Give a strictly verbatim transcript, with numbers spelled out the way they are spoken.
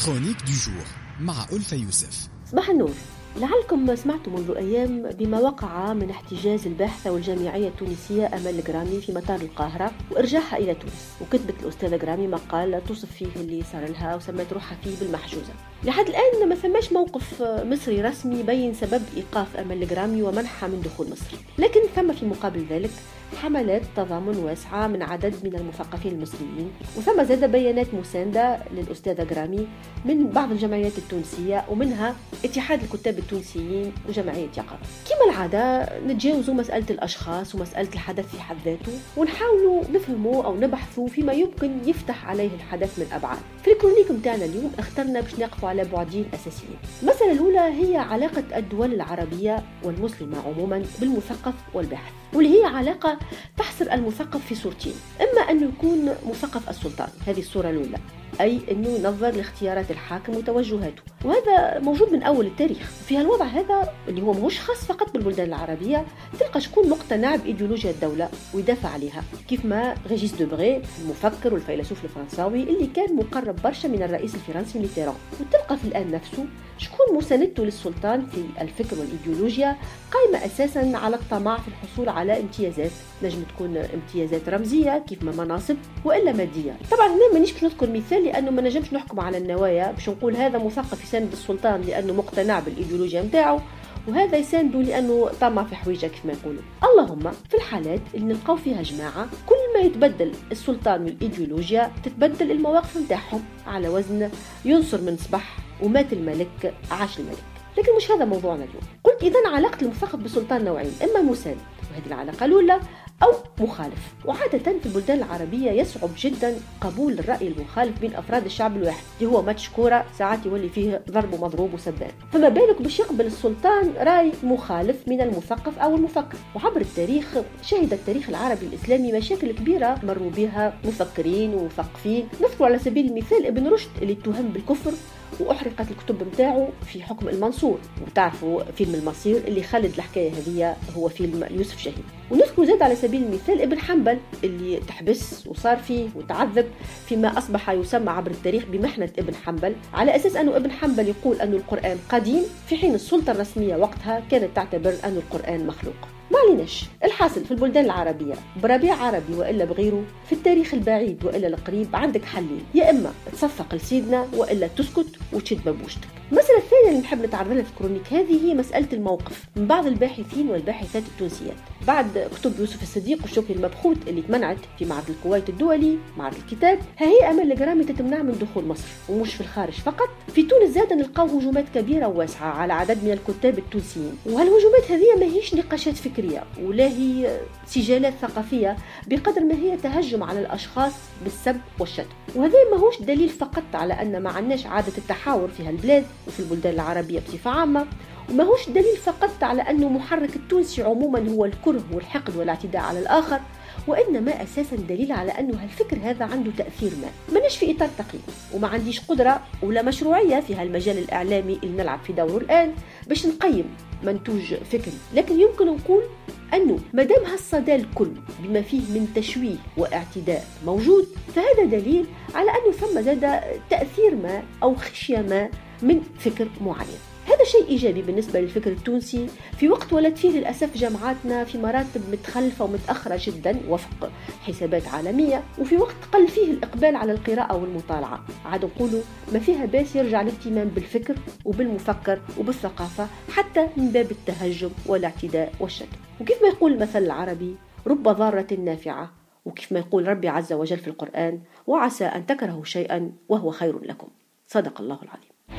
كرونيك دو جور مع ألفة يوسف. صباح النور. لعلكم سمعتم منذ أيام بما وقع من احتجاز الباحثة والجامعية التونسية أمال جرامي في مطار القاهرة وإرجاعها إلى تونس، وكتبت الأستاذة جرامي مقال توصف فيه اللي صار لها وسمت روحها فيه بالمحجوزة. لحد الآن ما ثماش موقف مصري رسمي بين سبب إيقاف أمال جرامي ومنحها من دخول مصر، لكن ثم في مقابل ذلك حملات تضامن واسعة من عدد من المثقفين المصريين، وثم زاد بيانات مساندة للأستاذة جرامي من بعض الجمعيات التونسية ومنها اتحاد الكتاب التونسيين وجمعية يقظة. كما العادة نتجاوزوا مسألة الأشخاص ومسألة الحدث في حد ذاته، ونحاولوا نفهموا أو نبحثوا فيما يمكن يفتح عليه الحدث من أبعاد. في الكرونيك متاعنا اليوم اخترنا باش نقفوا على بعدين أساسيين. المسألة الأولى هي علاقة الدول العربية والمسلمة عموما بالمثقف والباحث، واللي هي علاقة تحصر المثقف في صورتين: إما أن يكون مثقف السلطان، هذه الصورة الأولى، أي أنه ينظر لاختيارات الحاكم وتوجهاته، وهذا موجود من أول التاريخ. في هالوضع هذا اللي هو مش خاص فقط بالبلدان العربية، تلقى شكون مقتنع بإيديولوجيا الدولة ويدافع عليها، كيف ما ريجيس دوبغي المفكر والفيلسوف الفرنساوي اللي كان مقرب برشا من الرئيس الفرنسي ميتيران. وتلقى في الآن نفسه شكون مساندته للسلطان في الفكر والإيديولوجيا قائمة أساسا على الطمع في الحصول على امتيازات، نجم تكون امتيازات رمزية كيف ما مناصب وإلا مادية. طبعا هنا مانيش باش نذكر مثال لأنه ما نجمش نحكم على النوايا باش نقول هذا مثقف يساند السلطان لأنه مقتنع بالإيديولوجيا متاعه وهذا يسانده لأنه طمع في حويجة كيف ما يقولوا. اللهم في الحالات اللي نلقاو فيها جماعة كل ما يتبدل السلطان والإيديولوجيا تتبدل المواقف متاعهم على وزن ينصر من صبح ومات الملك عاش الملك. لكن مش هذا موضوعنا اليوم. قلت إذن علاقة المثقف بالسلطان نوعين: إما مساند وهذه العلاقة الأولى، أو مخالف. وعادة في البلدان العربية يصعب جدا قبول الرأي المخالف بين أفراد الشعب الواحد، اللي هو ماتش كورة ساعات يولي فيه ضرب ومضروب وسبان، فما بالك باش يقبل السلطان رأي مخالف من المثقف أو المفكر. وعبر التاريخ شهد التاريخ العربي الإسلامي مشاكل كبيرة مروا بها مثقرين ومثقفين. نذكر على سبيل المثال ابن رشد اللي اتهم بالكفر وأحرقت الكتب متاعه في حكم المنصور، وتعرفوا فيلم المصير اللي خلد الحكاية هذه هو فيلم يوسف شاهين. ونذكر زاد على سبيل المثال ابن حنبل اللي تحبس وصار فيه وتعذب فيما أصبح يسمى عبر التاريخ بمحنة ابن حنبل، على أساس أنه ابن حنبل يقول أن القرآن قديم في حين السلطة الرسمية وقتها كانت تعتبر أن القرآن مخلوق. ما عليناش. الحاصل في البلدان العربية بربيع عربي وإلا بغيره، في التاريخ البعيد وإلا القريب، عندك حلين: يا إما تصفق لسيدنا وإلا تسكت وتشد بابوشتك. المسألة الثانية اللي نحب نتعرض لها في الكرونيك هذه هي مسألة الموقف من بعض الباحثين والباحثات التونسيات بعد كتب يوسف الصديق والشكر المبخوت اللي تمنعت في معرض الكويت الدولي، معرض الكتاب. ها هي أمال جرامي تتمنع من دخول مصر، ومش في الخارج فقط، في تونس زاد نلقاو هجومات كبيرة وواسعة على عدد من الكتاب التونسيين. وهالهجومات هذه ما هيش نقاشات فكرية ولا هي سجالات ثقافية بقدر ما هي تهجم على الأشخاص بالسب والشتم. وهذا ما هوش دليل فقط على أن ما عندناش عادة التحاور في هالبلاد وفي البلدان العربية بصفة عامة، وما هوش دليل فقط على أنه محرك التونسي عموما هو الكره والحقد والاعتداء على الآخر، وإنما أساسا دليل على أنه هالفكر هذا عنده تأثير ما. ماناش في إطار تقييم وما عنديش قدرة ولا مشروعية في هالمجال الإعلامي اللي نلعب في دوره الآن باش نقيم منتوج فكري، لكن يمكن نقول أنه مدام هالصدى الكل بما فيه من تشويه واعتداء موجود، فهذا دليل على أنه ثم زاد تأثير ما أو خشية ما من فكر معين. هذا شيء إيجابي بالنسبة للفكر التونسي في وقت ولد فيه للأسف جامعاتنا في مراتب متخلفة ومتأخرة جدا وفق حسابات عالمية، وفي وقت قل فيه الإقبال على القراءة والمطالعة. عاد نقولوا ما فيها باس يرجع الاهتمام بالفكر وبالمفكر وبالثقافة حتى من باب التهجم والاعتداء والشتم. وكيف ما يقول المثل العربي: رب ضارة نافعة، وكيف ما يقول ربي عز وجل في القرآن: وعسى أن تكرهوا شيئا وهو خير لكم. صدق الله العظيم.